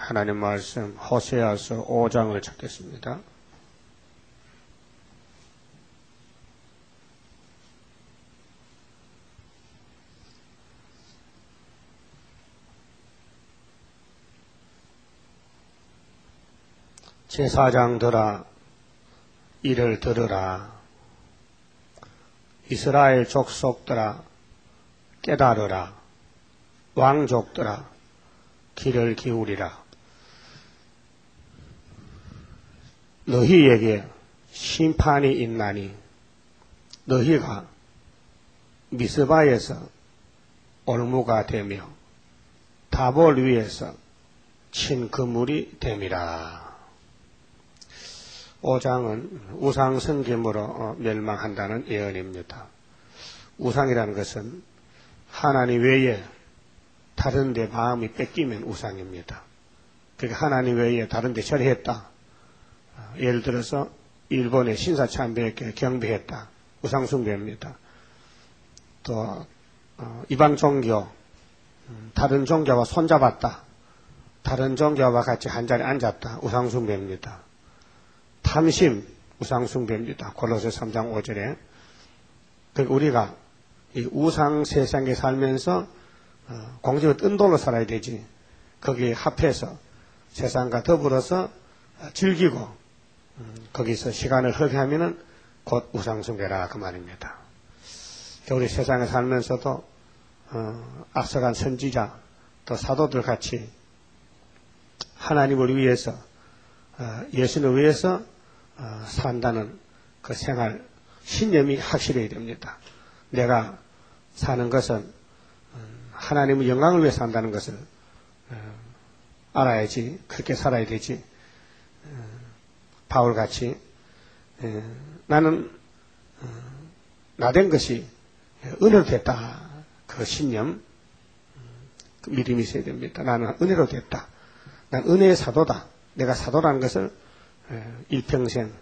하나님 말씀 호세아서 5장을 찾겠습니다. 제사장들아 이를 들으라. 이스라엘 족속들아 깨달으라. 왕족들아 귀를 기울이라. 너희에게 심판이 있나니 너희가 미스바에서 올무가 되며 다볼 위에서 친 그물이 됨이라. 5장은 우상승김으로 멸망한다는 예언입니다. 우상이라는 것은 하나님 외에 다른 데 마음이 뺏기면 우상입니다. 그러니까 하나님 외에 다른 데 절했다. 예를 들어서 일본의 신사참배에게 경배했다. 우상숭배입니다. 또 이방 종교, 다른 종교와 손잡았다. 다른 종교와 같이 한자리에 앉았다. 우상숭배입니다. 탐심, 우상숭배입니다. 골로새 3장 5절에. 그러니까 우리가 이 우상 세상에 살면서 공중의 뜬 돌로 살아야 되지. 거기에 합해서 세상과 더불어서 즐기고 거기서 시간을 허비하면은 곧 우상숭배라 그 말입니다. 우리 세상에 살면서도 앞서간 선지자 또 사도들 같이 하나님을 위해서 예수를 위해서 산다는 그 생활 신념이 확실해야 됩니다. 내가 사는 것은 하나님의 영광을 위해 산다는 것을 알아야지. 그렇게 살아야 되지. 바울같이 나는 나된 것이 은혜로 됐다. 그 신념, 그 믿음이 있어야 됩니다. 나는 은혜로 됐다. 난 은혜의 사도다. 내가 사도라는 것을 일평생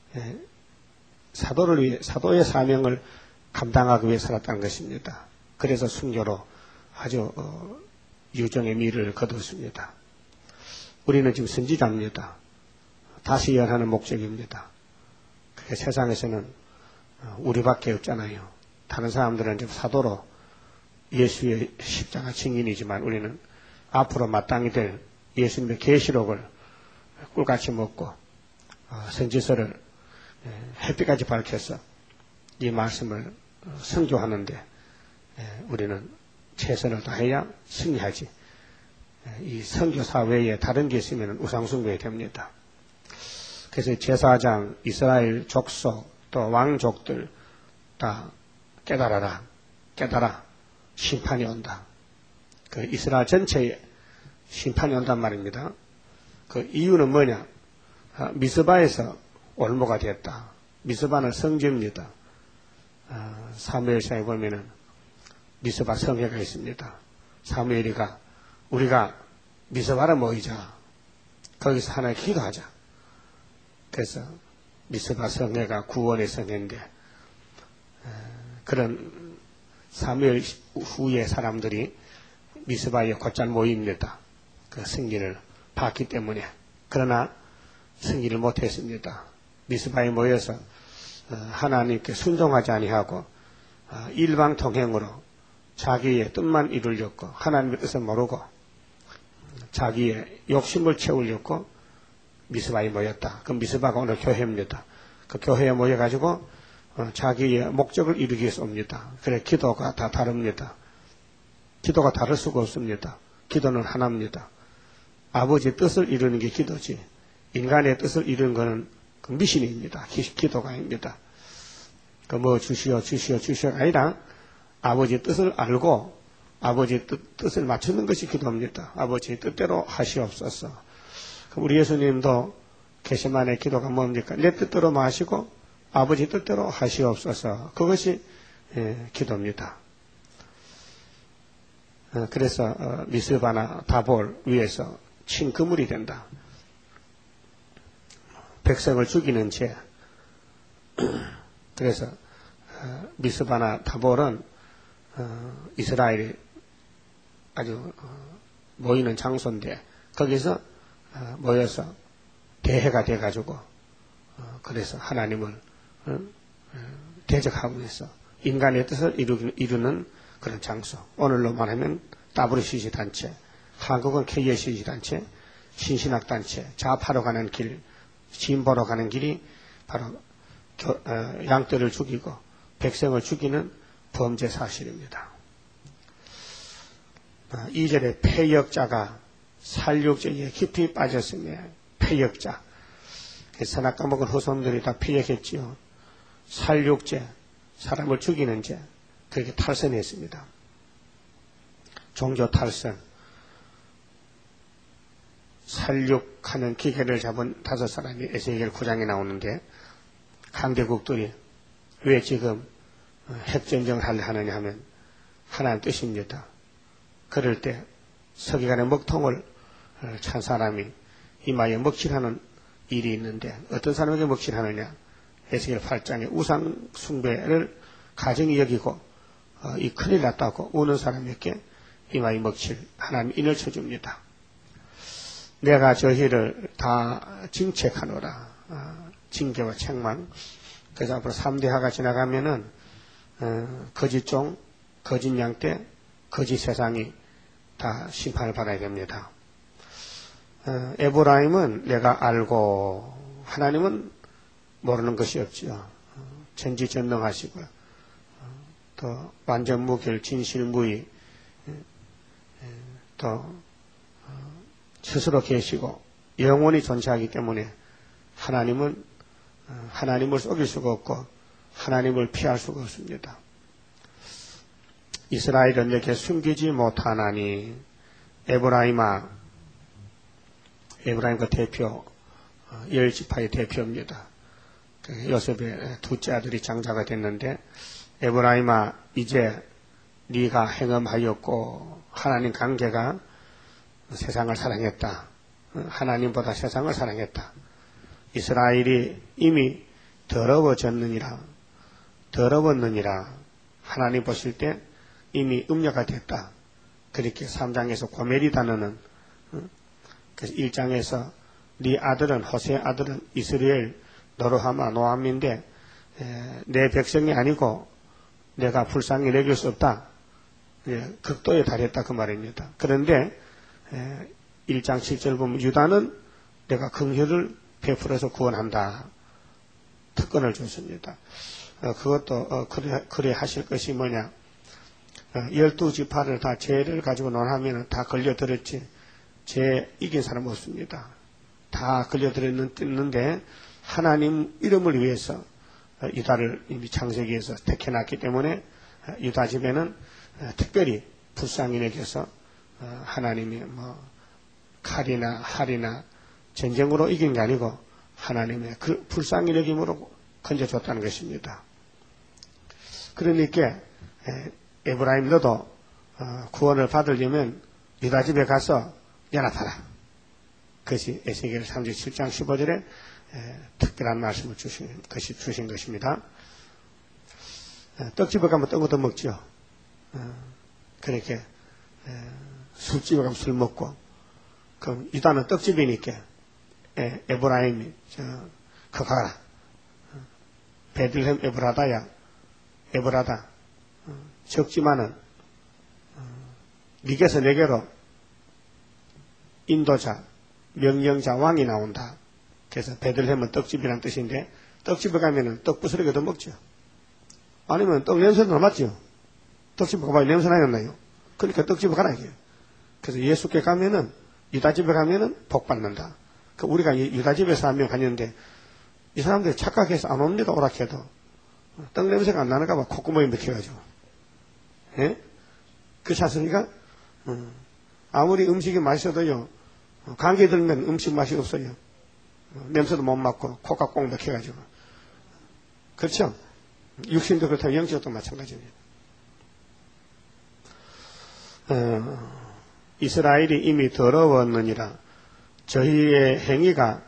사도를 위해 사도의 사명을 감당하기 위해 살았다는 것입니다. 그래서 순교로 아주 유정의 미를 거두었습니다. 우리는 지금 선지자입니다. 다시 예언하는 목적입니다. 그게 세상에서는 우리밖에 없잖아요. 다른 사람들은 지금 사도로 예수의 십자가 증인이지만 우리는 앞으로 마땅히 될 예수님의 계시록을 꿀같이 먹고 선지서를 햇빛까지 밝혀서 이 말씀을 선교하는데 우리는 최선을 다해야 승리하지. 이 선교사 외에 다른 게 있으면 우상숭배 됩니다. 그래서 제사장, 이스라엘 족속, 또 왕족들 다 깨달아라. 깨달아. 심판이 온다. 그 이스라엘 전체에 심판이 온단 말입니다. 그 이유는 뭐냐? 미스바에서 올무가 됐다. 미스바는 성지입니다. 사무엘상에 보면은 미스바 성회가 있습니다. 사무엘이가 우리가 미스바를 모이자. 거기서 하나의 기도하자. 그래서 미스바 성회가 구원의 성회인데 그런 사무엘 후의 사람들이 미스바에 곧잘 모입니다. 그 승리를 봤기 때문에. 그러나 승리를 못했습니다. 미스바에 모여서 하나님께 순종하지 아니하고 일방통행으로 자기의 뜻만 이루려고 하나님의 뜻을 모르고 자기의 욕심을 채우려고 미스바에 모였다. 그 미스바가 오늘 교회입니다. 그 교회에 모여가지고 자기의 목적을 이루기 위해서 옵니다. 그래 기도가 다 다릅니다. 기도가 다를 수가 없습니다. 기도는 하나입니다. 아버지의 뜻을 이루는 게 기도지. 인간의 뜻을 이루는 것은 그 미신입니다. 기도가 아닙니다. 그 뭐 주시오 아니라 아버지의 뜻을 알고 아버지의 뜻을 맞추는 것이 기도입니다. 아버지의 뜻대로 하시옵소서. 그럼 우리 예수님도 겟세마네 기도가 뭡니까? 내 뜻대로 마시고 아버지 뜻대로 하시옵소서. 그것이 기도입니다. 그래서 미스바나 다볼 위에서 친 그물이 된다. 백성을 죽이는 죄. 그래서 미스바나 다볼은 이스라엘이 아주 모이는 장소인데 거기서 모여서 대회가 돼가지고 그래서 하나님을 대적하고 있어. 인간의 뜻을 이루는 그런 장소. 오늘로 말하면 WCC 단체, 한국은 KSCC 단체, 신신학 단체, 좌파로 가는 길, 진보로 가는 길이 바로 양떼를 죽이고 백성을 죽이는 범죄 사실입니다. 2절에 패역자가 살육죄에 깊이 빠졌으며 패역자. 선악 까먹은 후손들이 다 패역했지요. 살육죄, 사람을 죽이는 죄, 그렇게 탈선했습니다. 종교 탈선, 살육하는 기계를 잡은 5사람이 에스겔 9장에 나오는데 강대국들이 왜 지금 핵전쟁을 하느냐 하면 하나님 뜻입니다. 그럴 때 서기관의 먹통을 찬 사람이 이마에 먹칠하는 일이 있는데 어떤 사람에게 먹칠하느냐? 에스겔 8장에 우상 숭배를 가정이 여기고 이 큰일 났다고 우는 사람에게 이마에 먹칠 하나님 인을 쳐줍니다. 내가 저희를 다 징책하노라. 징계와 책망. 그래서 앞으로 3대하가 지나가면은 거짓종, 거짓 양떼, 거짓 세상이 다 심판을 받아야 됩니다. 에브라임은 내가 알고 하나님은 모르는 것이 없지요. 전지전능하시고 또 완전무결 진실무의 또 스스로 계시고 영원히 존재하기 때문에 하나님은 하나님을 속일 수가 없고 하나님을 피할 수가 없습니다. 이스라엘은 내게 숨기지 못하나니 에브라임아, 에브라임 그 대표 10지파의 대표입니다. 요셉의 둘째 아들이 장자가 됐는데 에브라임아 이제 네가 행음하였고 하나님 관계가 세상을 사랑했다. 하나님보다 세상을 사랑했다. 이스라엘이 이미 더러워졌느니라. 하나님 보실 때 이미 음녀가 됐다. 그렇게 3장에서 고멜이 단어는 그래서 1장에서 네 아들은 호세 아들은 이스라엘 노르하마 노암인데 내 백성이 아니고 내가 불쌍히 여길 수 없다. 극도에 달했다 그 말입니다. 그런데 1장 7절 보면 유다는 내가 긍휼을 베풀어서 구원한다. 특권을 줬습니다. 그것도 그래 하실 것이 뭐냐. 12지파를 다 죄를 가지고 논하면 다 걸려들었지. 죄 이긴 사람 없습니다. 다 걸려들었는데 하나님 이름을 위해서 유다를 이미 창세기에서 택해놨기 때문에 유다 집에는 특별히 불쌍히 여겨서 하나님이 칼이나 활이나 전쟁으로 이긴 게 아니고 하나님의 그 불쌍히 여김으로 건져줬다는 것입니다. 그러니까 에브라임 너도 구원을 받으려면 유다 집에 가서 연합하라. 그것이 에스겔 37장 15절에 특별한 말씀을 주신 것입니다. 떡집에 가면 떡 얻어 먹죠. 그렇게 술집에 가면 술 먹고 그럼 유다는 떡집이니까 에브라임이 그 가라. 베들레헴 에브라다 적지만은 네게서 내게로 인도자 명령자 왕이 나온다. 그래서 베들레헴은 떡집이란 뜻인데 떡집에 가면은 떡 부스러기 얻어 먹죠. 아니면 떡 냄새도 남았죠. 떡집에 가봐야 냄새 나였나요? 그러니까 떡집에 가라 이게. 그래서 예수께 가면은 유다집에 가면은 복 받는다. 우리가 유다집에서 한 명 다녔는데 이 사람들이 착각해서 안 옵니다. 오락해도 떡 냄새가 안 나는가 봐. 콧구멍이 맥혀가지고. 예? 그렇지 않습니까? 아무리 음식이 맛있어도요 감기 들면 음식 맛이 없어요. 냄새도 못 맡고 코가 꼭 막혀가지고. 그렇죠? 육신도 그렇다고 영적도 마찬가지입니다. 이스라엘이 이미 더러웠느니라. 저희의 행위가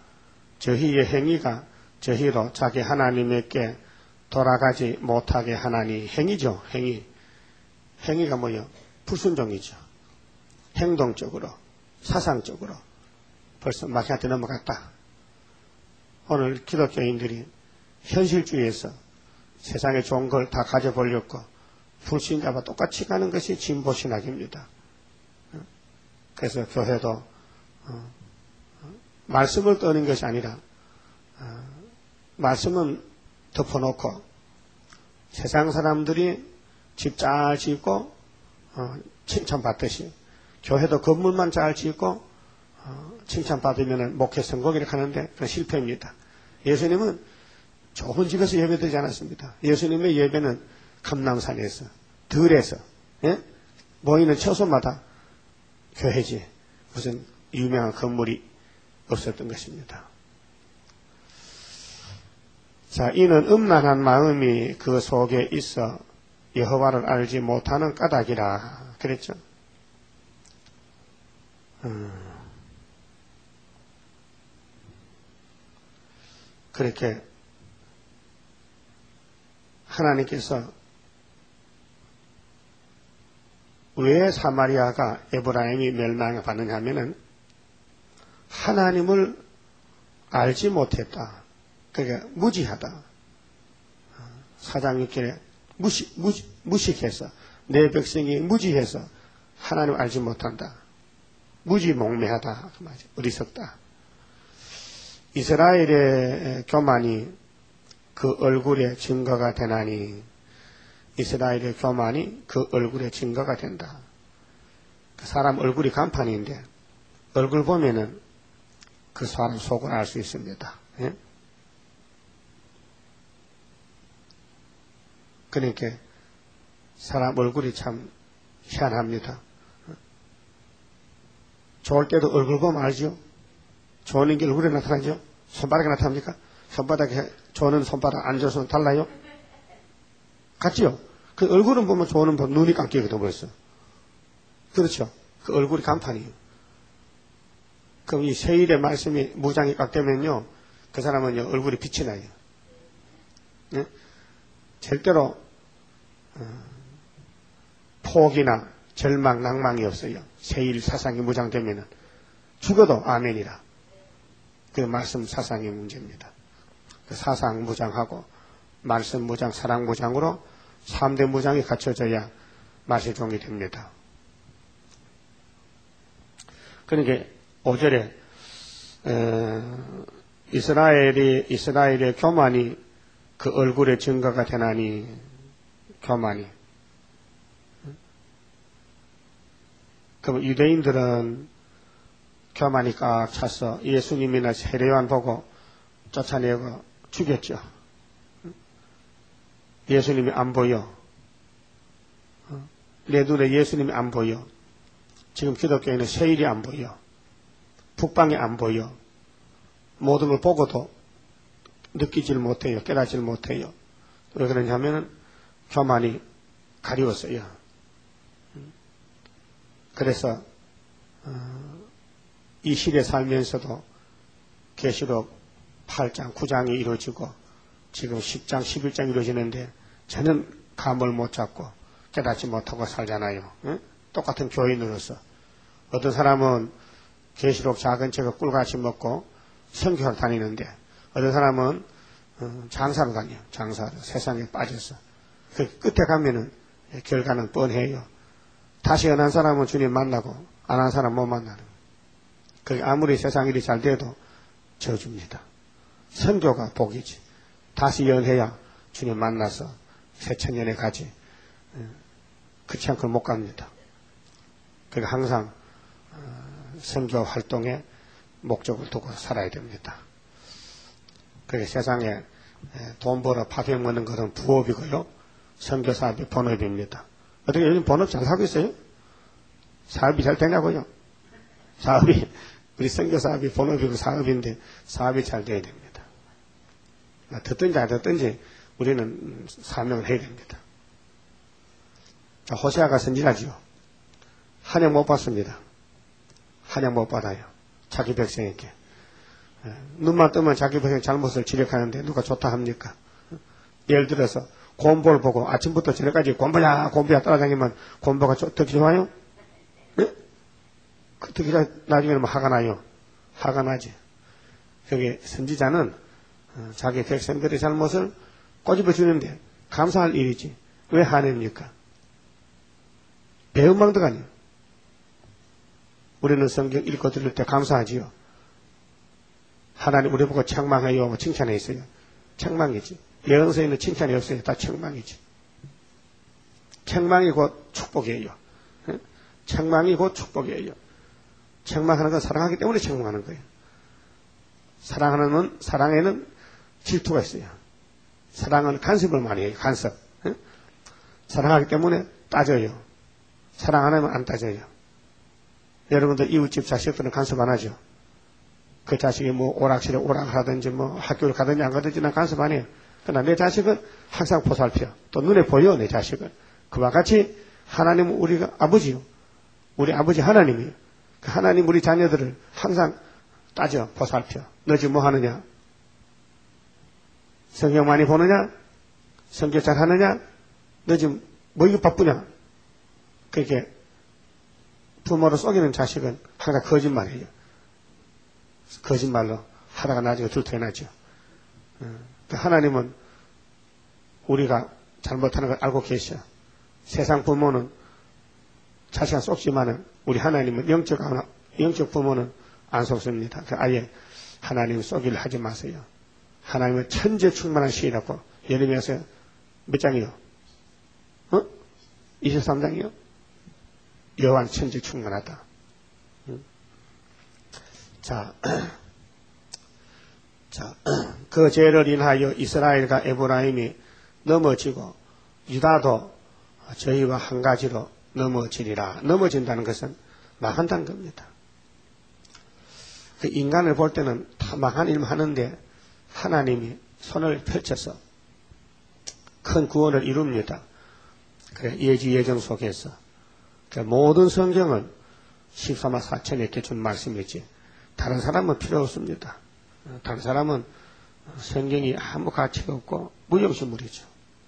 저희로 자기 하나님에게 돌아가지 못하게 하나니. 행위죠. 행위가 뭐요? 불순종이죠. 행동적으로 사상적으로 벌써 마키한테 넘어갔다. 오늘 기독교인들이 현실주의에서 세상에 좋은 걸 다 가져보려고 불신자와 똑같이 가는 것이 진보신학입니다. 그래서 교회도 말씀을 떠는 것이 아니라 말씀은 덮어놓고 세상 사람들이 집 잘 짓고 칭찬받듯이 교회도 건물만 잘 짓고 칭찬받으면 목회 성공이라고 하는데 그건 실패입니다. 예수님은 좋은 집에서 예배드리지 않았습니다. 예수님의 예배는 감람산에서 들에서 모이는 처소마다 교회지 무슨 유명한 건물이 없었던 것입니다. 자, 이는 음란한 마음이 그 속에 있어 여호와를 알지 못하는 까닭이라 그랬죠. 그렇게 하나님께서 왜 사마리아가 에브라임이 멸망을 받느냐 하면은 하나님을 알지 못했다. 그러니까 무지하다. 4장 6절에 무식해서 내 백성이 무지해서 하나님을 알지 못한다. 무지몽매하다. 그 말이죠. 어리석다. 이스라엘의 교만이 그 얼굴의 증거가 되나니 이스라엘의 교만이 그 얼굴의 증거가 된다. 그 사람 얼굴이 간판인데 얼굴 보면은 그 사람 속을 알 수 있습니다. 예? 그러니까 사람 얼굴이 참 희한합니다. 좋을 때도 얼굴 보면 알죠? 좋은 게 얼굴에 나타나죠? 손바닥에 나타납니까? 손바닥에 좋은 손바닥 안 좋은 손 달라요? 같지요? 그 얼굴은 보면 좋은 보면 눈이 감기거든 벌써. 그렇죠? 그 얼굴이 간판이에요. 그럼 이 세일의 말씀이 무장이 깎되면요, 그 사람은 얼굴이 빛이 나요. 네? 절대로 포기나 절망, 낭망이 없어요. 세일 사상이 무장되면은 죽어도 아멘이라. 그 말씀 사상의 문제입니다. 그 사상 무장하고 말씀 무장, 사랑 무장으로 3대 무장이 갖춰져야 말씀 종이 됩니다. 그러니까 5절에 이스라엘의 교만이 그 얼굴의 증거가 되나니 교만이. 그럼 유대인들은 교만이 꽉 차서 예수님이나 세례요한 보고 쫓아내고 죽였죠. 예수님이 안 보여. 내 눈에 예수님이 안 보여. 지금 기독교에는 세일이 안 보여. 북방이 안 보여. 모든 걸 보고도 느끼질 못해요. 깨닫질 못해요. 왜 그러냐면은 교만이 가리웠어요. 그래서 이 시대에 살면서도 계시록 8장, 9장이 이루어지고 지금 10장, 11장 이루어지는데 저는 감을 못 잡고 깨닫지 못하고 살잖아요. 응? 똑같은 교인으로서. 어떤 사람은 계시록 작은 책을 꿀같이 먹고 선교를 다니는데 어떤 사람은 장사로 다녀요. 장사로. 세상에 빠져서. 그 끝에 가면은 결과는 뻔해요. 다시 연한 사람은 주님 만나고 안 한 사람 못 만나는. 그게 아무리 세상 일이 잘 돼도 저주입니다. 선교가 복이지. 다시 연해야 주님 만나서 새천년에 가지. 그렇지 않고 못 갑니다. 그러니까 항상 선교 활동에 목적을 두고 살아야 됩니다. 그게 세상에 돈 벌어 밥해 먹는 것은 부업이고요. 선교 사업이 본업입니다. 어떻게 요즘 본업 잘 하고 있어요? 사업이 잘 되냐고요? 사업이 우리 선교 사업이 본업이고 사업인데 사업이 잘 돼야 됩니다. 듣든지 안 듣든지 우리는 사명을 해야 됩니다. 자, 호세아가 선지자지요. 한약 못 받습니다. 한약 못 받아요. 자기 백성에게. 눈만 뜨면 자기 백성의 잘못을 지적하는데 누가 좋다 합니까? 예를 들어서 곰보를 보고 아침부터 저녁까지 곰보야 따라다니면 곰보가 어떻게 좋아요? 네? 어떻게 나중에는 화가 나요. 화가 나지. 여기 선지자는 자기 백성들의 잘못을 꼬집어 주는데 감사할 일이지. 왜 화냅니까? 배은망덕 아니에요. 우리는 성경 읽고 들을 때 감사하지요. 하나님 우리 보고 책망해요. 칭찬해 있어요. 책망이지. 예언서에는 칭찬이 없어요. 다 책망이지. 책망이 곧 축복이에요. 책망이 곧 축복이에요. 책망하는 건 사랑하기 때문에 책망하는 거예요. 사랑에는 질투가 있어요. 사랑은 간섭을 많이 해요. 간섭. 사랑하기 때문에 따져요. 사랑 안 하면 안 따져요. 여러분들 이웃집 자식들은 간섭 안 하죠. 그 자식이 뭐 오락실에 오락하든지 뭐 학교를 가든지 안 가든지 난 간섭 안 해요. 그러나 내 자식은 항상 보살펴. 또 눈에 보여 내 자식은. 그와 같이 하나님은 우리가 아버지요. 우리 아버지 하나님이요. 그 하나님 우리 자녀들을 항상 따져 보살펴. 너 지금 뭐 하느냐? 성경 많이 보느냐? 성경 잘 하느냐? 너 지금 뭐 이거 바쁘냐? 그렇게 부모로 속이는 자식은 항상 거짓말이에요. 거짓말로 하다가 나중에 들통나죠. 하나님은 우리가 잘못하는 걸 알고 계셔. 세상 부모는 자식은 속지만은 우리 하나님은 영적 부모는 안 속습니다. 아예 하나님 속이를 하지 마세요. 하나님은 천재 충만한 시라고 예레미야서 몇 장이요? 23장이요? 여호와는 천재 충만하다. 자, 그 죄를 인하여 이스라엘과 에브라임이 넘어지고 유다도 저희와 한 가지로 넘어지리라. 넘어진다는 것은 망한다는 겁니다. 그 인간을 볼 때는 다 망한 일만 하는데 하나님이 손을 펼쳐서 큰 구원을 이룹니다. 그래, 예지 예정 속에서. 모든 성경은 14만 4천에게 준 말씀이지. 다른 사람은 필요 없습니다. 다른 사람은 성경이 아무 가치가 없고 무용지물이죠.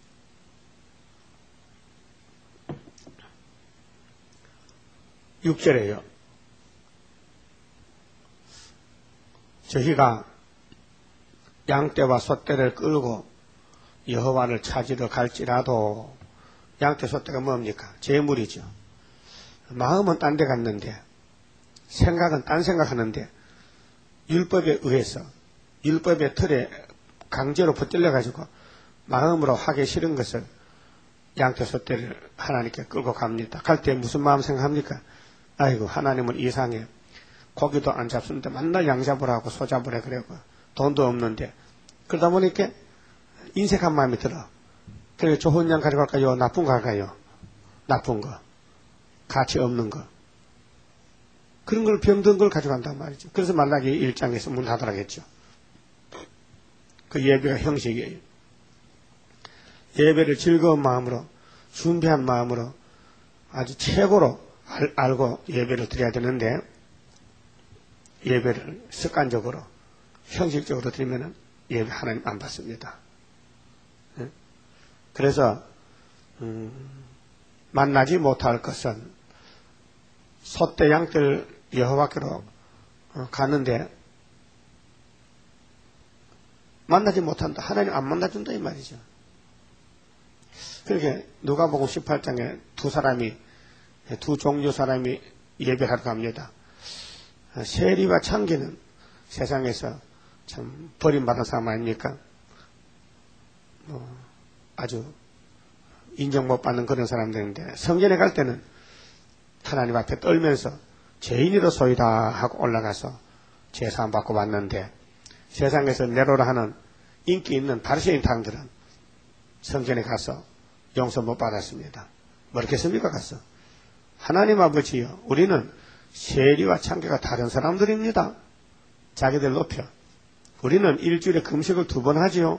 (6절에요) 저희가 양떼와 소떼를 끌고 여호와를 찾으러 갈지라도, 양떼 소떼가 뭡니까? 재물이죠. 마음은 딴 데 갔는데 생각은 딴 생각하는데 율법에 의해서 율법의 틀에 강제로 붙들려 가지고 마음으로 하기 싫은 것을 양떼 소떼를 하나님께 끌고 갑니다. 갈 때 무슨 마음 생각합니까? 아이고 하나님은 이상해. 고기도 안 잡수는데 맨날 양 잡으라고 소 잡으라 그러고 돈도 없는데, 그러다 보니까 인색한 마음이 들어. 그래서 좋은 양 가져갈까요? 나쁜 거 갈까요? 나쁜 거. 가치 없는 거. 그런 걸 병든 걸 가져간단 말이죠. 그래서 말라기 1장에서 문 닫으라고 했죠. 그 예배가 형식이에요. 예배를 즐거운 마음으로, 준비한 마음으로 아주 최고로 알고 예배를 드려야 되는데, 예배를 습관적으로 형식적으로 드리면 예배 하나님 안 받습니다. 그래서 만나지 못할 것은 소떼 양떼를 여호와께로 가는데 만나지 못한다. 하나님 안 만나준다 이 말이죠. 그렇게 누가복음 18장에 두 종류 사람이 예배하러 갑니다. 세리와 창기는 세상에서 참 버림받은 사람 아닙니까? 아주 인정 못 받는 그런 사람들인데, 성전에 갈 때는 하나님 앞에 떨면서 죄인으로소이다 하고 올라가서 제사함 받고 왔는데, 세상에서 내로라 하는 인기 있는 바리새인 탕들은 성전에 가서 용서 못 받았습니다. 뭐겠습니까? 가서 하나님 아버지요, 우리는 세리와 창기가 다른 사람들입니다. 자기들 높여. 우리는 일주일에 금식을 2번 하지요.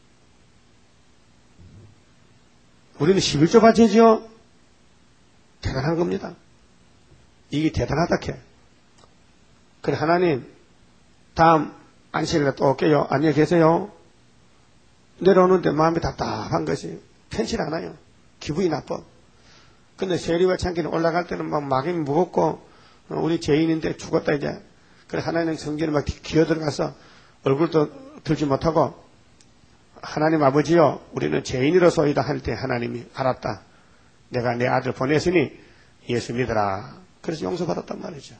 우리는 11조 바치지요. 대단한 겁니다. 이게 대단하다 캐. 그래, 하나님 다음 안식일에 또 올게요. 안녕히 계세요. 내려오는데 마음이 답답한 것이 편치 않아요. 기분이 나빠. 근데 세리와 창기는 올라갈 때는 막 막이 무겁고 우리 죄인인데 죽었다 이제 그래 하나님 성전에 막 기어들어가서 얼굴도 들지 못하고 하나님 아버지여 우리는 죄인이로소이다 할 때 하나님이 알았다. 내가 내 아들 보냈으니 예수 믿어라. 그래서 용서받았단 말이죠.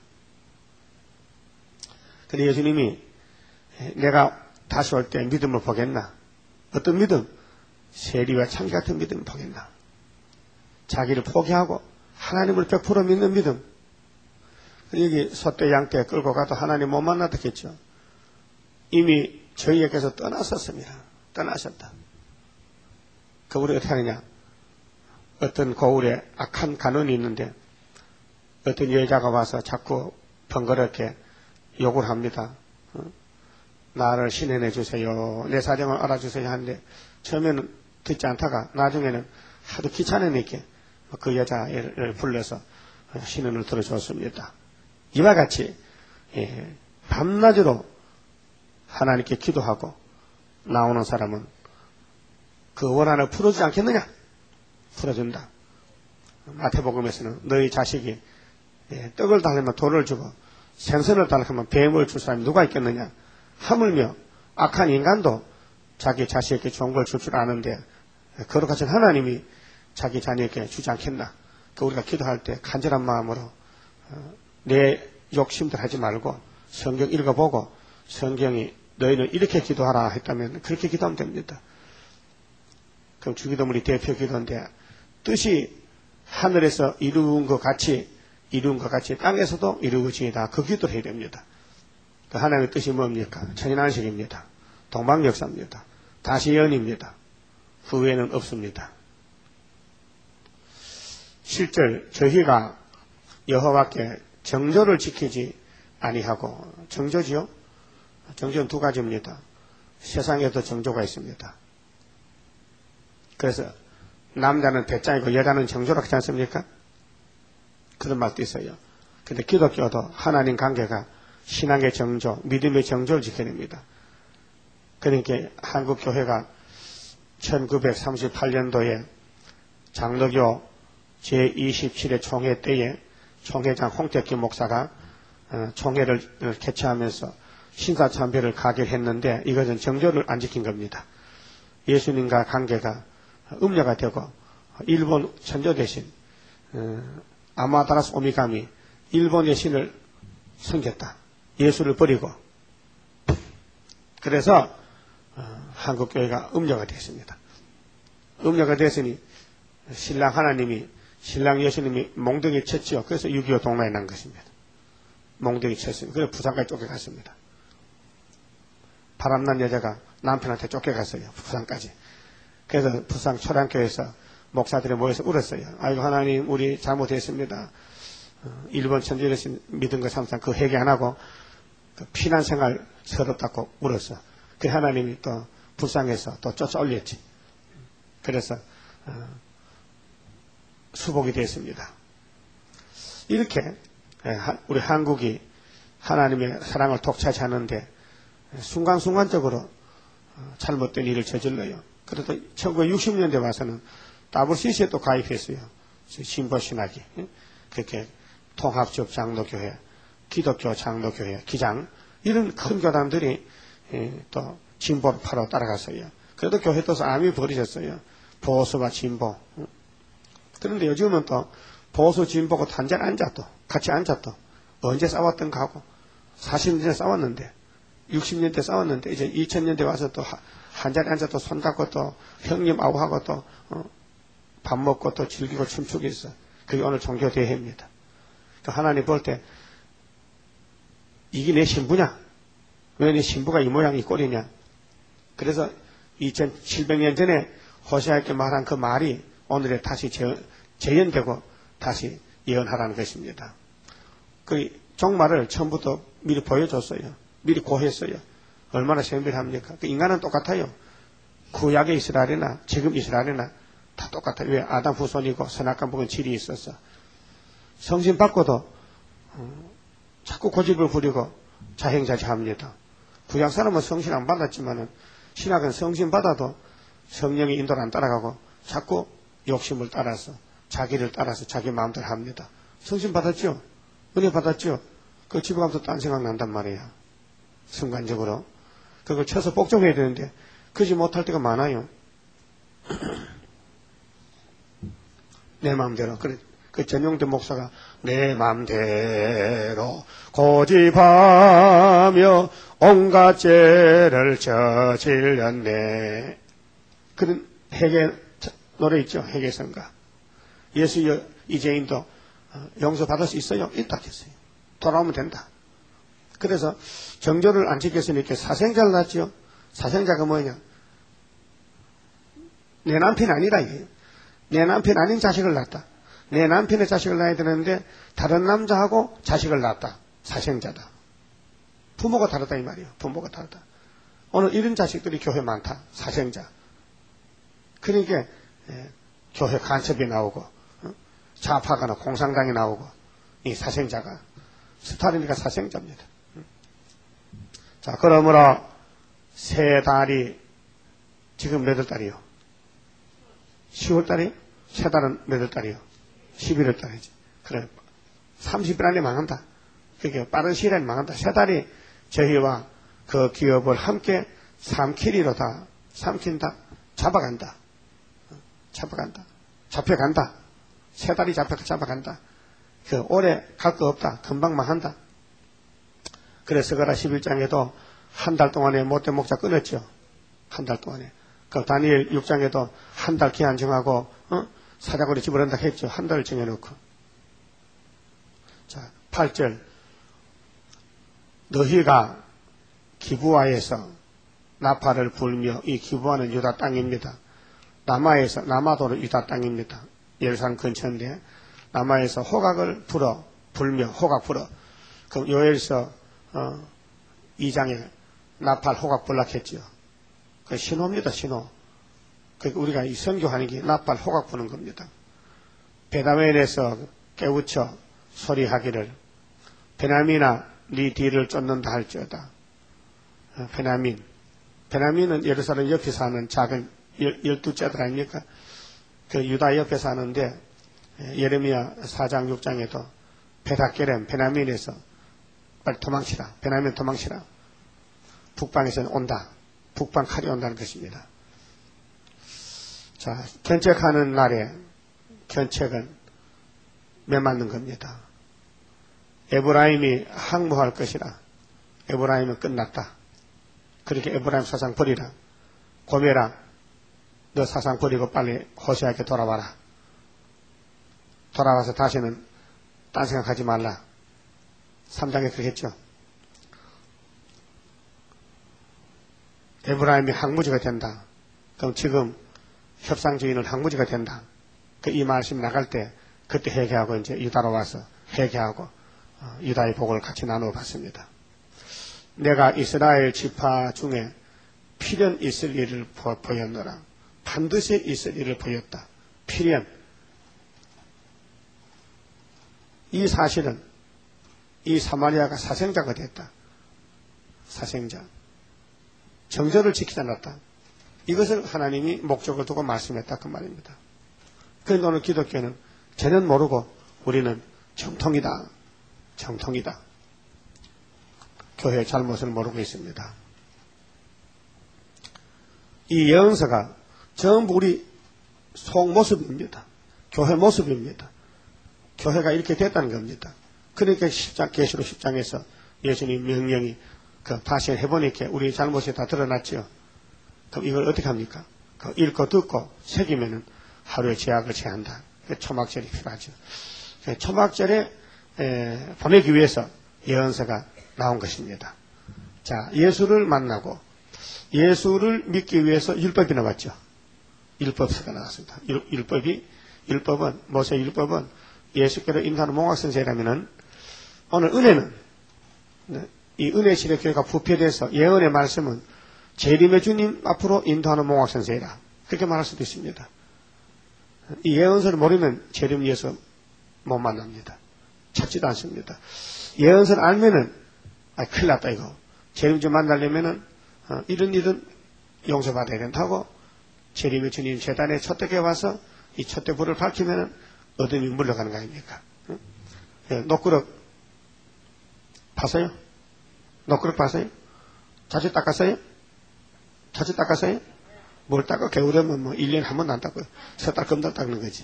근데 예수님이 내가 다시 올 때 믿음을 보겠나? 어떤 믿음? 세리와 창기 같은 믿음을 보겠나? 자기를 포기하고 하나님을 100% 믿는 믿음. 여기 소떼 양떼 끌고 가도 하나님 못 만나겠죠. 이미 저희에게서 떠났었습니다. 떠나셨다. 그 우리 어떻게 하느냐? 어떤 고을에 악한 간원이 있는데 어떤 여자가 와서 자꾸 번거롭게 욕을 합니다. 나를 신해내 주세요. 내 사정을 알아주세요 하는데 처음에는 듣지 않다가 나중에는 하도 귀찮으니까 그 여자를 불러서 신원을 들어줬습니다. 이와 같이 밤낮으로 하나님께 기도하고 나오는 사람은 그 원한을 풀어주지 않겠느냐? 풀어준다. 마태복음에서는 너희 자식이 떡을 달라면 돌을 주고 생선을 달라면 뱀을 줄 사람이 누가 있겠느냐? 하물며 악한 인간도 자기 자식에게 좋은 걸 줄 줄 아는데 거룩하신 하나님이 자기 자녀에게 주지 않겠나? 그 우리가 기도할 때 간절한 마음으로 내 욕심들 하지 말고 성경 읽어보고 성경이 너희는 이렇게 기도하라 했다면 그렇게 기도하면 됩니다. 그럼 주기도문이 대표 기도인데 뜻이 하늘에서 이룬 것 같이 땅에서도 이루어지이다. 그 기도를 해야 됩니다. 그 하나님의 뜻이 뭡니까? 천인안식입니다. 동방역사입니다. 다시연입니다. 후회는 없습니다. 실절 저희가 여호와께 정조를 지키지 아니하고 정조지요? 정조는 두 가지입니다. 세상에도 정조가 있습니다. 그래서 남자는 배짱이고 여자는 정조라고 하지 않습니까? 그런 말도 있어요. 근데 기독교도 하나님 관계가 신앙의 정조, 믿음의 정조를 지켜야 됩니다. 그러니까 한국 교회가 1938년도에 장로교 제27회 총회 때에 총회장 홍택기 목사가 총회를 개최하면서 신사참배를 가결했는데 이것은 정조를 안 지킨 겁니다. 예수님과 관계가 음녀가 되고 일본 천조 대신 아마다라스 오미가미 일본의 신을 섬겼다. 예수를 버리고 그래서 한국 교회가 음녀가 됐습니다. 음녀가 됐으니 신랑 하나님이 신랑 예수님이 몽둥이 쳤지요. 그래서 6.25 동란이 난 것입니다. 몽둥이 쳤습니다. 그래서 부산까지 쫓겨갔습니다. 바람난 여자가 남편한테 쫓겨갔어요. 부산까지. 그래서 부산 초량교회에서 목사들이 모여서 울었어요. 아이고 하나님 우리 잘못했습니다. 일본 천주교에서 믿은 것 삼상 그 회개 안 하고 그 피난생활 서럽다고 울었어. 그 하나님이 또 불쌍해서 또 쫓아 올렸지. 그래서 수복이 됐습니다. 이렇게 우리 한국이 하나님의 사랑을 독차지하는데 순간순간적으로 잘못된 일을 저질러요. 그래도 1960년대 와서는 WCC에 또 가입했어요. 신보신학이. 그렇게 통합적 장로교회, 기독교 장로교회, 기장 이런 큰 교단들이 또 진보파로 따라갔어요. 그래도 교회 또서 암이 버리셨어요. 보수와 진보. 그런데 요즘은 또 보수 진보가 단절 앉아 또 같이 앉아 또 언제 싸웠던 가고 40년대 싸웠는데 60년대 싸웠는데 이제 2000년대 와서 또 한 자리 앉아 또 손잡고 또 형님 아우하고 또 밥 먹고 또 즐기고 춤추고 있어. 그게 오늘 종교 대회입니다. 하나님 볼 때 이게 내 신부냐? 왜 내 신부가 이 모양 이 꼴이냐? 그래서 2700년 전에 호세아에게 말한 그 말이 오늘에 다시 재현되고 다시 예언하라는 것입니다. 그 종말을 처음부터 미리 보여줬어요. 미리 고했어요. 얼마나 세밀합니까? 그 인간은 똑같아요. 구약의 이스라엘이나 지금 이스라엘이나 다 똑같아요. 왜? 아담 후손이고 선악과 복은 질이 있었어. 성신 받고도 자꾸 고집을 부리고 자행자제합니다. 구약 사람은 성신 안 받았지만은 신학은 성신 받아도 성령의 인도를 안 따라가고 자꾸 욕심을 따라서 자기를 따라서 자기 마음대로 합니다. 성신 받았죠? 은혜 받았죠? 그 집에 가면서 딴 생각 난단 말이에요. 순간적으로. 그걸 쳐서 복종해야 되는데, 그러지 못할 때가 많아요. 내 마음대로. 그래, 그 전용대 목사가 내 마음대로 고집하며 온갖 죄를 저질렀네. 그런 회개 노래 있죠. 회개성가. 예수 이재인도 용서받을 수 있어요? 있다 했어요. 돌아오면 된다. 그래서 정조를 안 지켰으니까 사생자를 낳았죠. 사생자가 뭐냐? 내 남편이 아니라 이게요. 내 남편 아닌 자식을 낳았다. 내 남편의 자식을 낳아야 되는데 다른 남자하고 자식을 낳았다. 사생자다. 부모가 다르다 이 말이에요. 부모가 다르다. 오늘 이런 자식들이 교회 많다. 사생자. 그러니까 교회 간첩이 나오고 좌파가나 공산당이 나오고 이 사생자가 스타린이가 사생자입니다. 자, 그러므로 세 달이 지금 몇 월 달이요? 10월 달이요? 세 달은 몇 월 달이요? 11월 달이지. 그래. 30일 안에 망한다. 그게 빠른 시일 안에 망한다. 세 달이 저희와 그 기업을 함께 삼키리로 다 삼킨다. 잡아간다. 잡아간다. 잡혀간다. 세 달이 잡아간다. 그 오래 갈 거 없다. 금방 망한다. 그래서 그라 11장에도 한 달 동안에 못된 목자 끊었죠. 한 달 동안에. 그 다니엘 6장에도 한 달 기한 정하고 사자고리 집어넣는다 했죠. 한 달을 정해놓고. 자, 8절. 너희가 기브아에서 나팔을 불며, 이 기브아는 유다 땅입니다. 남아에서, 남아도는 유다 땅입니다. 예루살렘 근처인데 남아에서 호각을 불며 호각 불어. 그럼 요엘서 2장에 나팔 호각 불락했죠. 그 신호입니다. 신호. 그러니까 우리가 이 선교하는 게 나팔 호각 부는 겁니다. 베다멜에서 깨우쳐 소리하기를 베냐민아 네 뒤를 쫓는다 할지어다. 베냐민은 예루살렘 옆에 사는 작은 12째들 아닙니까? 그 유다 옆에 사는데 예레미야 4장 6장에도 베다게렘 베냐민에서 빨리 도망치라. 베냐민 도망치라. 북방에서는 온다. 북방 칼이 온다는 것입니다. 자, 견책하는 날에 견책은 매맞는 겁니다. 에브라임이 항모할 것이라. 에브라임은 끝났다. 그렇게 에브라임 사상 버리라. 고메라, 너 사상 버리고 빨리 호세아에게 돌아와라. 돌아와서 다시는 딴 생각하지 말라. 3장에 그렇게 했죠. 에브라임이 항무지가 된다. 그럼 지금 협상주의는 항무지가 된다. 그 이 말씀 나갈 때 그때 회개하고 이제 유다로 와서 회개하고 유다의 복을 같이 나누어 봤습니다. 내가 이스라엘 지파 중에 필연 있을 일을 보였노라. 반드시 있을 일을 보였다. 필연. 이 사실은 이 사마리아가 사생자가 됐다. 사생자. 정절을 지키지 않았다. 이것을 하나님이 목적을 두고 말씀했다. 그 말입니다. 그런데 오늘 기독교는 쟤는 모르고 우리는 정통이다. 정통이다. 교회의 잘못을 모르고 있습니다. 이 예언서가 전부 우리 속모습입니다. 교회 모습입니다. 교회가 이렇게 됐다는 겁니다. 그러니까 계시록 10장에서 예수님 명령이 다시 해보니까 우리 잘못이 다 드러났죠. 그럼 이걸 어떻게 합니까? 읽고 듣고 새기면은 하루의 죄악을 제한다. 초막절이 필요하죠. 초막절에 보내기 위해서 예언서가 나온 것입니다. 자, 예수를 만나고 예수를 믿기 위해서 율법이 나왔죠. 율법서가 나왔습니다. 율법은 모세 율법은 예수께로 인도하는 몽학선생이라면은 오늘 은혜는 이 은혜 시대 교회가 부패돼서 예언의 말씀은 재림의 주님 앞으로 인도하는 몽학선생이라 그렇게 말할 수도 있습니다. 이 예언서를 모르면 재림 예수 못 만납니다. 찾지도 않습니다. 예언서를 알면은 큰일 났다 이거. 재림 좀 만나려면은 이런 용서받아야 된다고 재림의 주님 제단에 첫대에 와서 이 첫대 불을 밝히면은 어둠이 물러가는 거 아닙니까? 노크럭 봤어요? 너그릇 봤어요? 자주 닦았어요? 자주 닦았어요? 뭘 닦아? 겨울에면 뭐 1년에 한 번도 안 닦아요. 세 달, 금달 닦는 거지.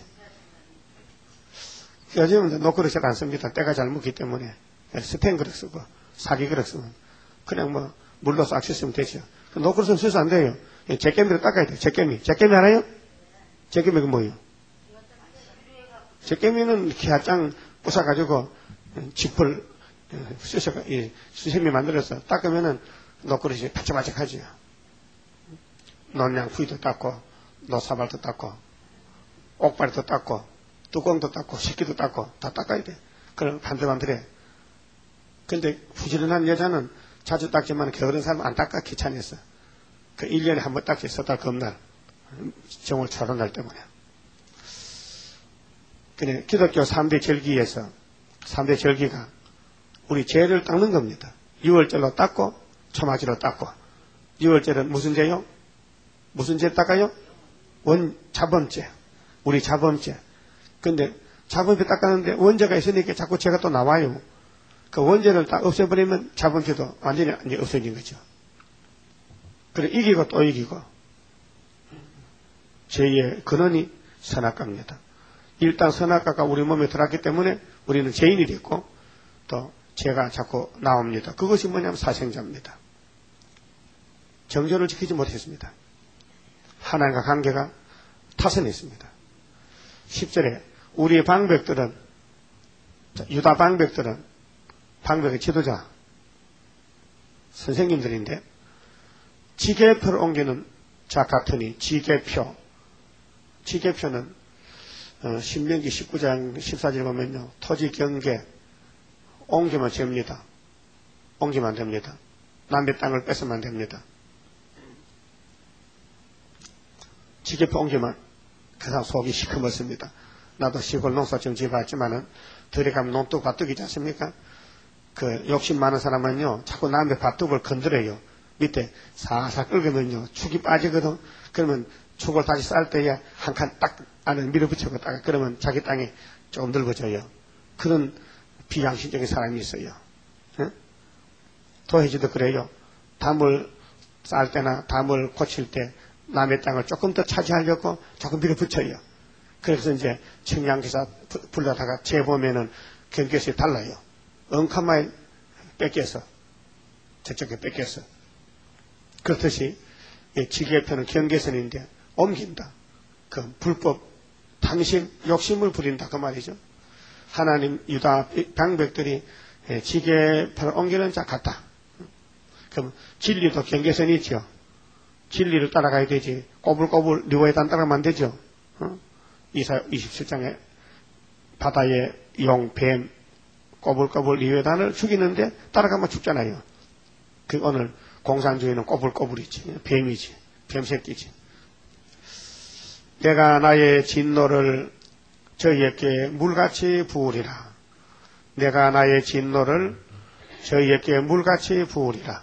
요즘은 너그릇을 안 씁니다. 때가 잘 묻기 때문에. 스텐 그릇 쓰고, 사기 그릇 쓰면. 그냥 뭐, 물로 싹 씻으면 되죠. 너그릇은 쓰면 안 돼요. 제깨미로 닦아야 돼요. 제깨미. 제깨미 알아요? 제깨미가 뭐예요? 제깨미는 기아장 부숴가지고, 짚을, 수세미 만들어서 닦으면은 너그릇이 바짝바짝하지요. 논양 부위도 닦고, 노사발도 닦고, 옥발도 닦고, 뚜껑도 닦고, 식기도 닦고, 다 닦아야 돼. 그럼 반들반들해. 근데 부지런한 여자는 자주 닦지만 게으른 사람은 안 닦아 귀찮아서. 그 1년에 한 번 닦지, 서달 금날. 정월 초론날 때문에. 근데 기독교 3대 절기에서, 3대 절기가 우리 죄를 닦는 겁니다. 6월절로 닦고, 초맞이로 닦고. 6월절은 무슨 죄요? 무슨 죄 닦아요? 자범죄. 우리 자범죄. 근데 자범죄 닦았는데 원죄가 있으니까 자꾸 죄가 또 나와요. 그 원죄를 다 없애버리면 자범죄도 완전히 이제 없어진 거죠. 그래, 이기고 또 이기고. 죄의 근원이 선악과입니다. 일단 선악과가 우리 몸에 들어왔기 때문에 우리는 죄인이 됐고, 또 죄가 자꾸 나옵니다. 그것이 뭐냐면 사생자입니다. 정조를 지키지 못했습니다. 하나님과 관계가 타선했습니다. 10절에 우리의 방백들은, 유다 방백들은, 방백의 지도자, 선생님들인데, 지계표를 옮기는 자 같으니, 지계표는, 신명기 19장 14절 보면요, 토지 경계, 옮기면 됩니다. 옮기면 안 됩니다. 남의 땅을 뺏으면 안 됩니다. 지계표 옮기면 그 사람 속이 시커멓습니다. 나도 시골 농사 좀 지어봤지만은, 들어가면 논둑 밭둑이지 않습니까? 그 욕심 많은 사람은요, 자꾸 남의 밭둑을 건드려요. 밑에 살살 끓으면요, 축이 빠지거든. 그러면 축을 다시 쌀 때에 한 칸 딱 안에 밀어붙이고 딱, 그러면 자기 땅이 조금 넓어져요. 그런 비양심적인 사람이 있어요. 응? 도해지도 그래요. 담을 쌀 때나 담을 고칠 때 남의 땅을 조금 더 차지하려고 조금 밀어붙여요. 그래서 이제 청량기사 불러다가 재보면은 경계선이 달라요. 엉카마에 뺏겨서, 저쪽에 뺏겨서. 그렇듯이 지계표는 경계선인데 옮긴다. 그 불법, 탐심, 욕심을 부린다. 그 말이죠. 하나님, 유다 방백들이 지계표를 옮기는 자 같다. 그럼 진리도 경계선이 있죠. 진리를 따라가야 되지. 꼬불꼬불 리워에단 따라가면 안 되죠. 이사 27장에 바다의 용, 뱀, 꼬불꼬불 리웨단을 죽이는데 따라가면 죽잖아요. 그 오늘 공산주의는 꼬불꼬불이지. 뱀이지. 뱀새끼지. 내가 나의 진노를 저희에게 물같이 부으리라. 내가 나의 진노를 저희에게 물같이 부으리라.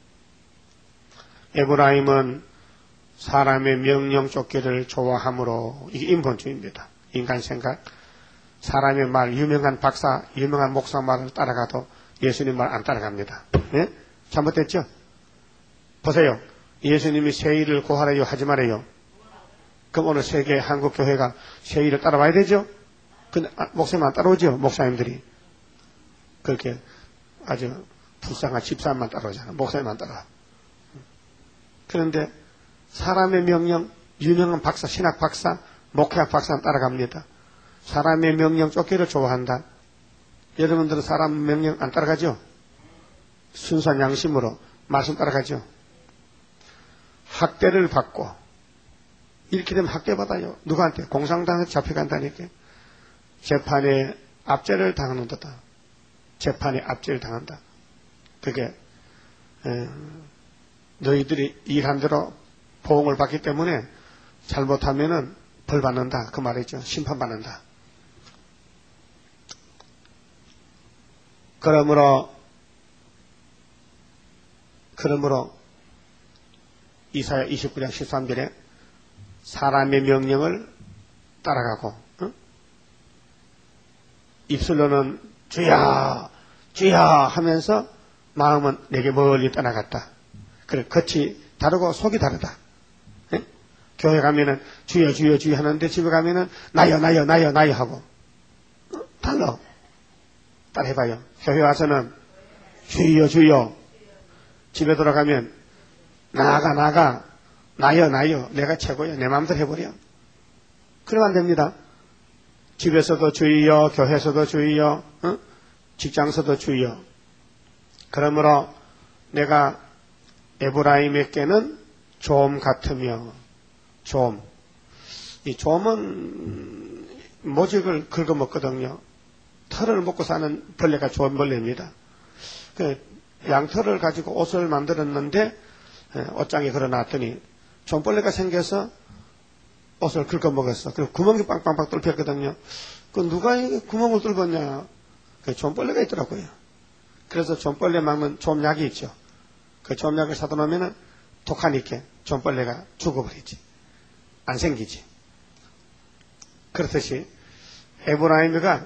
에브라임은 사람의 명령 쫓기를 좋아하므로, 이게 인본주의입니다. 인간 생각. 사람의 말, 유명한 박사, 유명한 목사 말을 따라가도 예수님 말 안 따라갑니다. 예? 잘못됐죠? 보세요. 예수님이 세일을 고하래요, 하지 말아요? 그럼 오늘 세계 한국교회가 세일을 따라와야 되죠? 근데 목사님 안 따라오죠? 목사님들이. 그렇게 아주 불쌍한 집사람만 따라오잖아. 목사님 안 따라와. 그런데 사람의 명령, 유명한 박사, 신학 박사, 목회학 박사는 따라갑니다. 사람의 명령 쫓기를 좋아한다. 여러분들은 사람 명령 안 따라가죠? 순수한 양심으로 말씀 따라가죠? 학대를 받고, 이렇게 되면 학대받아요. 누구한테? 공산당한테 잡혀간다니까. 재판에 압제를 당하는 거다. 재판에 압제를 당한다. 그게 너희들이 일한 대로 보응을 받기 때문에 잘못하면은 벌 받는다. 그 말이죠. 심판받는다. 그러므로 이사야 29장 13절에 사람의 명령을 따라가고, 입술로는 주야 주여 하면서 마음은 내게 멀리 떠나갔다. 그래, 겉이 다르고 속이 다르다. 예? 교회 가면은 주여 주여 주여 하는데 집에 가면은 나여 나여 나여 나여 하고 달라. 따라해봐요. 교회 와서는 주여 주여, 집에 돌아가면 나가 나여 나여, 내가 최고야, 내 마음대로 해버려. 그러면 안 됩니다. 집에서도 주여, 교회에서도 주여, 직장에서도 주여. 그러므로 내가 에브라임에게는 좀 같으며, 좀. 이 좀은 모직을 긁어먹거든요. 털을 먹고 사는 벌레가 좋은 벌레입니다. 그 양털을 가지고 옷을 만들었는데 옷장에 걸어놨더니 좀벌레가 생겨서 옷을 긁어먹었어. 그리고 구멍이 빵빵빵 뚫혔거든요. 그 누가 이 구멍을 뚫었냐? 그 좀벌레가 있더라고요. 그래서 좀벌레 막는 좀약이 있죠. 그 좀약을 사다 놓으면 독하니까 좀벌레가 죽어버리지. 안 생기지. 그렇듯이 에브라임이가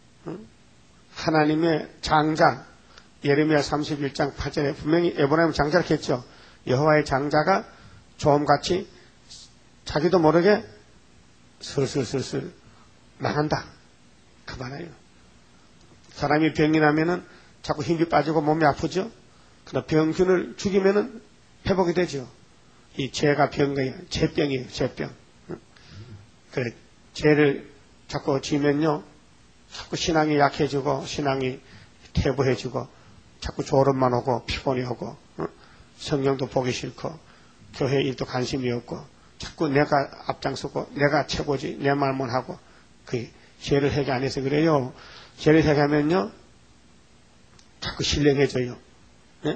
하나님의 장자, 예레미야 31장 8절에 분명히 에브라임 장자를 했죠. 여호와의 장자가 좀같이 자기도 모르게 슬슬슬슬 망한다. 그 말이에요. 사람이 병이 나면은 자꾸 힘이 빠지고 몸이 아프죠. 그러나 병균을 죽이면은 회복이 되죠. 이 죄가 병이에요. 죄병이에요. 죄병. 그래, 죄를 자꾸 지면요, 자꾸 신앙이 약해지고 신앙이 퇴보해지고 자꾸 졸음만 오고 피곤이 오고 성경도 보기 싫고 교회 일도 관심이 없고 자꾸 내가 앞장서고 내가 최고지 내 말만 하고 그 죄를 해결 안 해서 그래요. 죄를 해결하면요 자꾸 신령해져요. 네?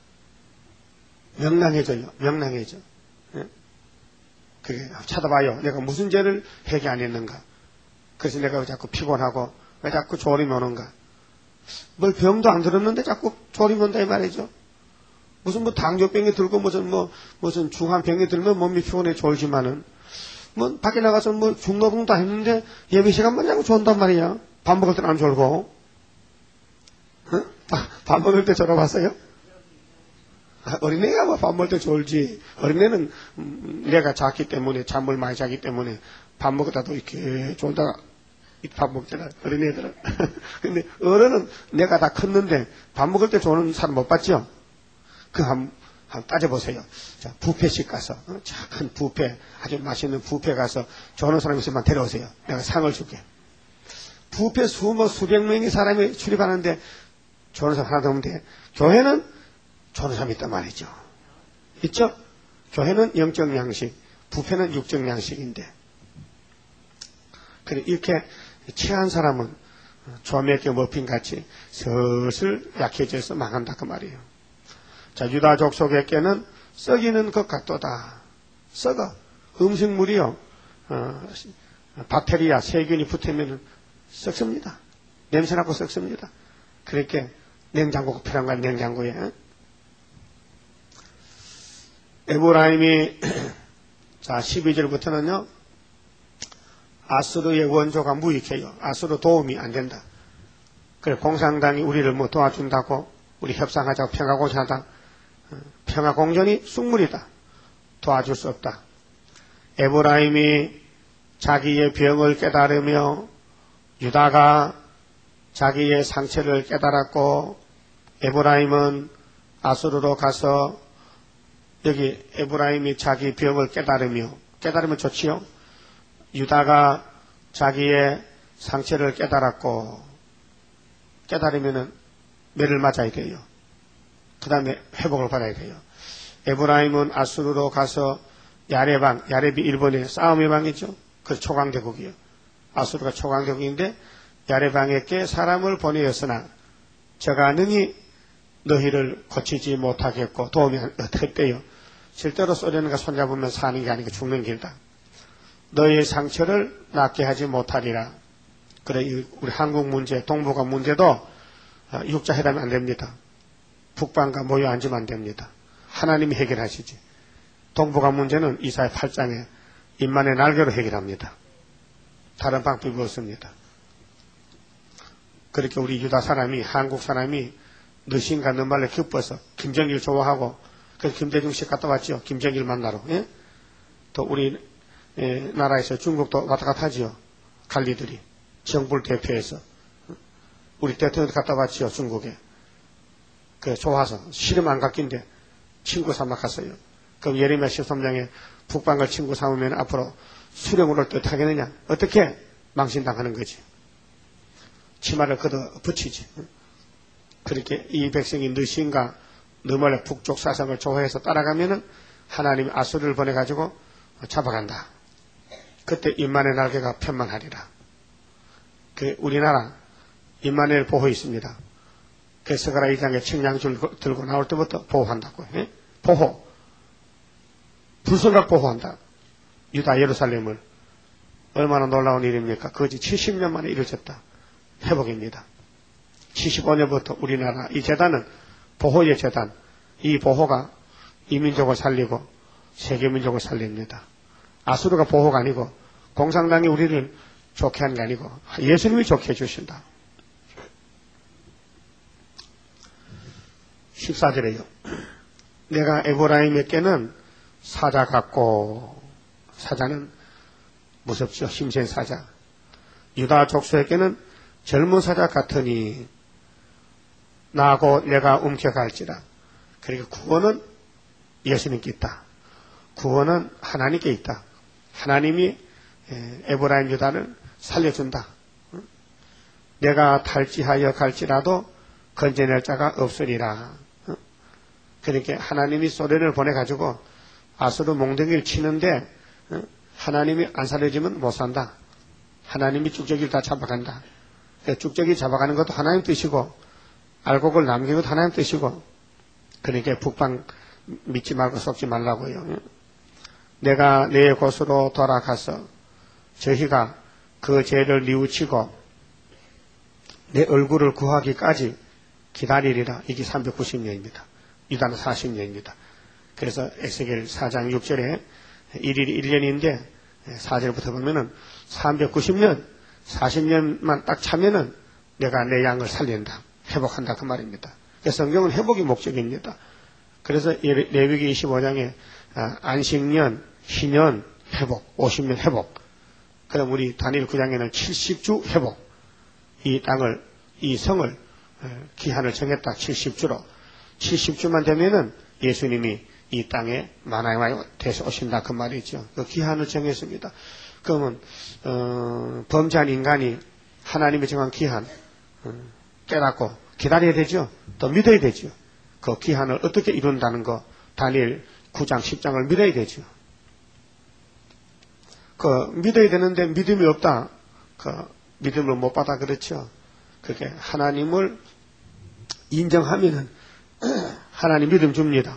명랑해져요. 명랑해져. 네? 그게 찾아봐요. 내가 무슨 죄를 해결 안 했는가. 그래서 내가 왜 자꾸 피곤하고 왜 자꾸 졸음이 오는가. 뭘 병도 안 들었는데 자꾸 졸음이 온다 이 말이죠. 무슨 뭐 당뇨병이 들고 무슨 중환병이 들면 몸이 피곤해 졸지만은 뭐 밖에 나가서 뭐 중노동도 했는데 예배 시간만 자꾸 졸단 말이야. 밥 먹을 때는 안 졸고. 어? 밥 먹을 때 졸아봤어요? 어린애가 뭐 밥 먹을 때 졸지. 어린애는 내가 잤기 때문에 잠을 많이 자기 때문에 밥 먹다도 이렇게 졸다가 밥 먹잖아, 어린애들은. 근데 어른은 내가 다 컸는데 밥 먹을 때 조는 사람 못 봤죠? 한번 따져보세요. 자, 뷔페식 가서, 큰 뷔페, 아주 맛있는 뷔페 가서 조는 사람 있으면 데려오세요. 내가 상을 줄게. 뷔페 수백 명의 사람이 출입하는데 조는 사람 하나도 없는데, 교회는 조는 사람이 있단 말이죠. 있죠? 교회는 영적 양식, 뷔페는 육적 양식인데. 그래, 이렇게 취한 사람은 조맥에 머핀같이 슬슬 약해져서 망한다 그 말이에요. 자, 유다 족속에게는 썩이는 것 같도다. 썩어. 음식물이요. 박테리아, 세균이 붙으면 썩습니다. 냄새나고 썩습니다. 그렇게 냉장고가 필요한 거야, 냉장고에. 에브라임이 자, 12절부터는요. 아수르의 원조가 무익해요. 아수르 도움이 안 된다. 그래, 공산당이 우리를 뭐 도와준다고, 우리 협상하자고 평화공존하다. 평화공존이 쑥물이다. 도와줄 수 없다. 에브라임이 자기의 병을 깨달으며 유다가 자기의 상처를 깨달았고 에브라임은 아수르로 가서 여기 에브라임이 자기 병을 깨달으면 좋지요. 유다가 자기의 상처를 깨달았고 깨달으면은 매를 맞아야 돼요. 그 다음에 회복을 받아야 돼요. 에브라임은 아수르로 가서 야레방, 야레비 일본의 싸움의 방이죠. 그 초강대국이요. 아수르가 초강대국인데 야레방에게 사람을 보내었으나 저가 능히 너희를 고치지 못하겠고 도움이 어떻게 돼요. 실제로 소련과 손잡으면 사는 게 아니고 죽는 길다. 너희의 상처를 낫게 하지 못하리라. 그래, 우리 한국 문제, 동북아 문제도 육자 해라면 안 됩니다. 북방과 모여 앉으면 안 됩니다. 하나님이 해결하시지. 동북아 문제는 이사야 8장에 인만의 날개로 해결합니다. 다른 방법이 없습니다. 그렇게 우리 유다 사람이, 한국 사람이 너신가 너 말로 기뻐서 김정일 좋아하고, 그래서 김대중 씨 갔다 왔죠. 김정일 만나러. 예? 또 우리 나라에서 중국도 왔다 갔다 하지요. 관리들이. 정부를 대표해서. 우리 대통령도 갔다 왔지요. 중국에. 그 좋아서 실험 안 갔긴데 친구 삼아 갔어요. 그럼 예레미야 13장에 북방을 친구 삼으면 앞으로 수령을 어떡하겠느냐? 어떻게? 망신당하는 거지. 치마를 걷어 붙이지. 그렇게 이 백성이 너신과 너멀의 북쪽 사상을 좋아해서 따라가면은 하나님이 아수르를 보내가지고 잡아간다. 그때 임마누엘 날개가 편만하리라. 그 우리나라 임마누엘 보호 있습니다. 그 스가랴 2장에 측량줄 들고 나올 때부터 보호한다고. 예? 보호. 불순각 보호한다. 유다 예루살렘을. 얼마나 놀라운 일입니까? 그것이 70년 만에 이루어졌다. 회복입니다. 75년부터 우리나라 이 재단은 보호의 재단. 이 보호가 이민족을 살리고 세계민족을 살립니다. 아수르가 보호가 아니고 공산당이 우리를 좋게 하는 게 아니고 예수님이 좋게 해주신다. 14절에요. 내가 에브라임에게는 사자 같고, 사자는 무섭죠. 힘센 사자. 유다 족속에게는 젊은 사자 같으니 나고 내가 움켜갈지라. 그러니까 구원은 예수님께 있다. 구원은 하나님께 있다. 하나님이 에브라임 유다를 살려준다. 내가 탈지하여 갈지라도 건져낼 자가 없으리라. 그러니까 하나님이 소련을 보내가지고 아수르 몽둥이를 치는데 하나님이 안 살려주면 못 산다. 하나님이 쭉저기를 다 잡아간다. 쭉저기 잡아가는 것도 하나님 뜻이고 알곡을 남기는 것도 하나님 뜻이고, 그러니까 북방 믿지 말고 속지 말라고요. 내가 내 곳으로 돌아가서 저희가 그 죄를 뉘우치고 내 얼굴을 구하기까지 기다리리라. 이게 390년입니다. 유다는 40년입니다. 그래서 에스겔 4장 6절에 1일이 1년인데 4절부터 보면은 390년, 40년만 딱 차면은 내가 내 양을 살린다. 회복한다. 그 말입니다. 그래서 성경은 회복이 목적입니다. 그래서 레위기 25장에 안식년, 희년, 회복, 50년 회복. 그럼 우리 다니엘 9장에는 70주 회복. 이 땅을, 이 성을 기한을 정했다. 70주로. 70주만 되면은 예수님이 이 땅에 만화에 대해서 오신다. 그 말이죠. 그 기한을 정했습니다. 그러면 범죄한 인간이 하나님의 정한 기한 깨닫고 기다려야 되죠. 또 믿어야 되죠. 그 기한을 어떻게 이룬다는 거 다니엘 9장 10장을 믿어야 되죠. 그 믿어야 되는데 믿음이 없다. 그 믿음을 못 받아. 그렇죠. 그렇게 하나님을 인정하면은 하나님 믿음 줍니다.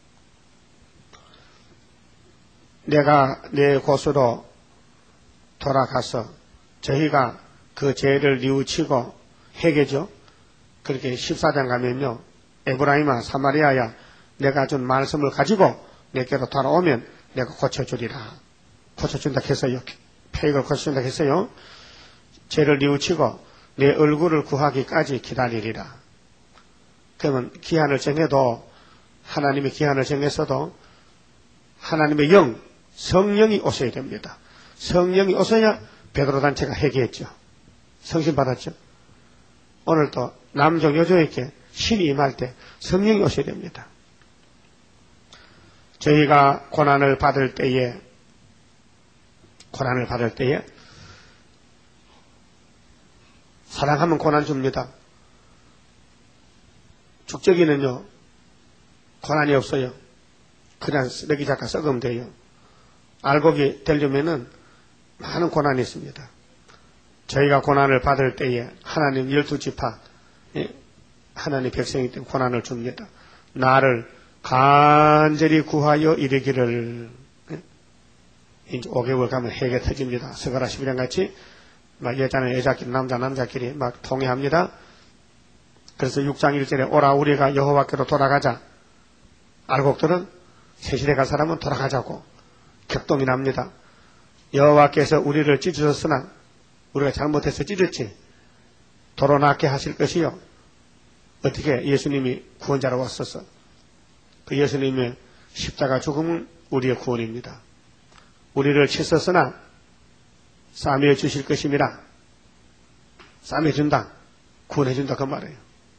내가 내 곳으로 돌아가서 저희가 그 죄를 뉘우치고 회개죠. 그렇게 14장 가면요. 에브라임아 사마리아야 내가 준 말씀을 가지고 내게로 돌아오면 내가 고쳐주리라. 고쳐준다 했어요. 폐역을 고쳐준다 했어요. 죄를 뉘우치고 내 얼굴을 구하기까지 기다리리라. 그러면 기한을 정해도 하나님의 기한을 정했어도 하나님의 영, 성령이 오셔야 됩니다. 성령이 오셔야 베드로 단체가 회개했죠. 성신 받았죠. 오늘도 남족 여족에게 신이 임할 때 성령이 오셔야 됩니다. 저희가 고난을 받을 때에 사랑하면 고난 줍니다. 죽적이는요 고난이 없어요. 그냥 쓰레기 작가 썩으면 돼요. 알곡이 되려면은 많은 고난이 있습니다. 저희가 고난을 받을 때에 하나님 12지파 하나님 백성이기 때문에 고난을 줍니다. 나를 간절히 구하여 이르기를. 이제 5개월 가면 회개 터집니다. 스가랴 11장 같이 막 여자는 여자끼리 남자끼리 막 통회합니다. 그래서 6장 1절에 오라 우리가 여호와께로 돌아가자. 알곡들은 새시대 갈 사람은 돌아가자고 격동이 납니다. 여호와께서 우리를 찢으셨으나 우리가 잘못해서 찢었지. 도로 낫게 하실 것이요. 어떻게 예수님이 구원자로 왔어서 그 예수님의 십자가 죽음은 우리의 구원입니다. 우리를 씻었으나 싸매어 주실 것임이라. 싸매어 준다. 구원해 준다 그 말이에요.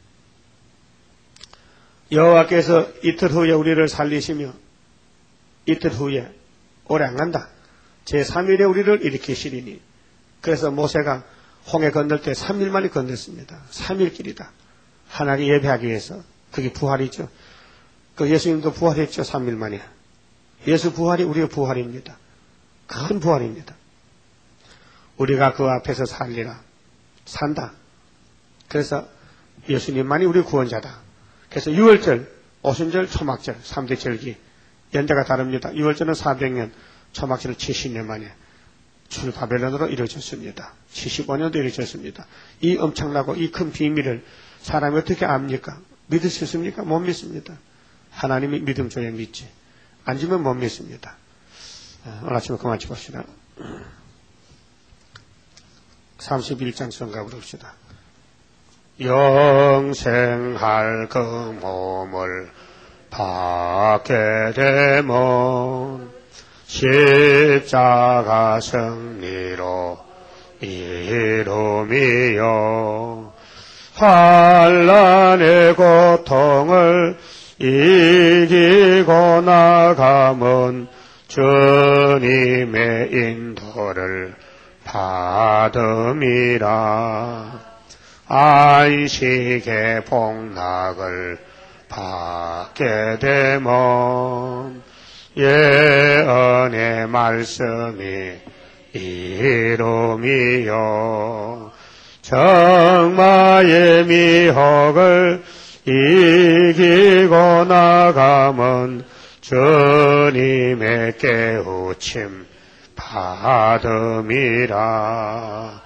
여호와께서 이틀 후에 우리를 살리시며 이틀 후에 오래 안 간다. 제3일에 우리를 일으키시리니. 그래서 모세가 홍해 건널 때 3일 만에 건넜습니다. 3일 길이다. 하나님께 예배하기 위해서. 그게 부활이죠. 그 예수님도 부활했죠. 3일 만에. 예수 부활이 우리의 부활입니다. 큰 부활입니다. 우리가 그 앞에서 살리라. 산다. 그래서 예수님만이 우리 구원자다. 그래서 6월절, 오순절, 초막절, 3대 절기. 연대가 다릅니다. 6월절은 400년, 초막절은 70년 만에 출바벨론으로 이루어졌습니다. 75년도 이루어졌습니다. 이 엄청나고 이 큰 비밀을 사람이 어떻게 압니까? 믿을 수 있습니까? 못 믿습니다. 하나님이 믿음 줘야 믿지. 안 주면 못 믿습니다. 오늘 아침에 그만 칩시다. 31장 성가 부릅시다. 영생할 그 몸을 받게 되면 십자가 승리로 이루미요 환난의 고통을 이기고 나가면 주님의 인도를 받음이라. 안식의 복락을 받게 되면 예언의 말씀이 이루미요 정마의 미혹을 이기고 나가면 주님의 깨우침 받음이라.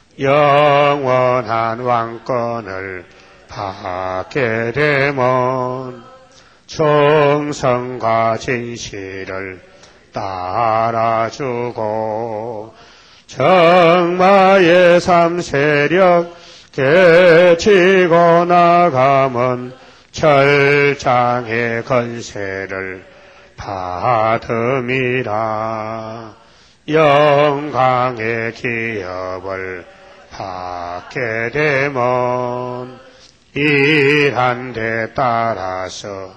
영원한 왕권을 받게 되면 충성과 진실을 따라주고 정마의 삼세력 깨치고 나가면 철장의 건세를 받음이라. 영광의 기업을 받게 되면 일한 데 따라서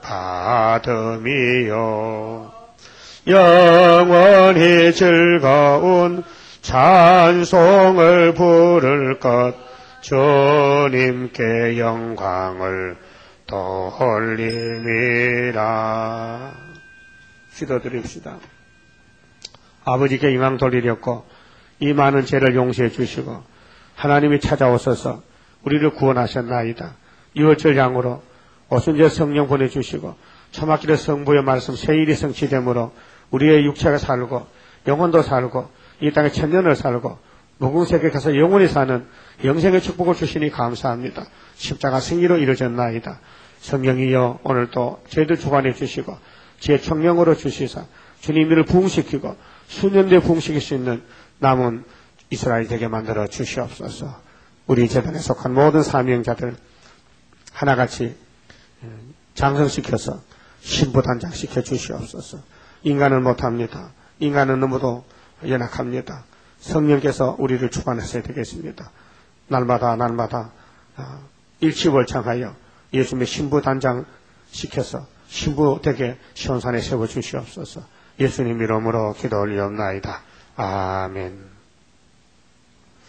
받음이요 영원히 즐거운 찬송을 부를 것 주님께 영광을 돌림이라. 기도드립시다. 아버지께 영광 돌리렸고 이 많은 죄를 용서해 주시고 하나님이 찾아오셔서 우리를 구원하셨나이다. 6월절 양으로 오순절 성령 보내주시고 초막길의 성부의 말씀 세일이 성취되므로 우리의 육체가 살고 영혼도 살고 이 땅에 천년을 살고 무궁세계에 가서 영원히 사는 영생의 축복을 주시니 감사합니다. 십자가 승리로 이루어졌나이다. 성령이여 오늘도 저희들 주관해 주시고 제 청령으로 주시사 주님을 부흥시키고 수년대 부흥시킬 수 있는 남은 이스라엘 되게 만들어 주시옵소서. 우리 재단에 속한 모든 사명자들 하나같이 장성시켜서 신부단장시켜 주시옵소서. 인간은 못합니다. 인간은 너무도 연약합니다. 성령께서 우리를 주관하셔야 되겠습니다. 날마다 일치월창하여 예수님의 신부단장 시켜서 신부되게 시온산에 세워주시옵소서. 예수님 이름으로 기도 올리옵나이다. 아멘.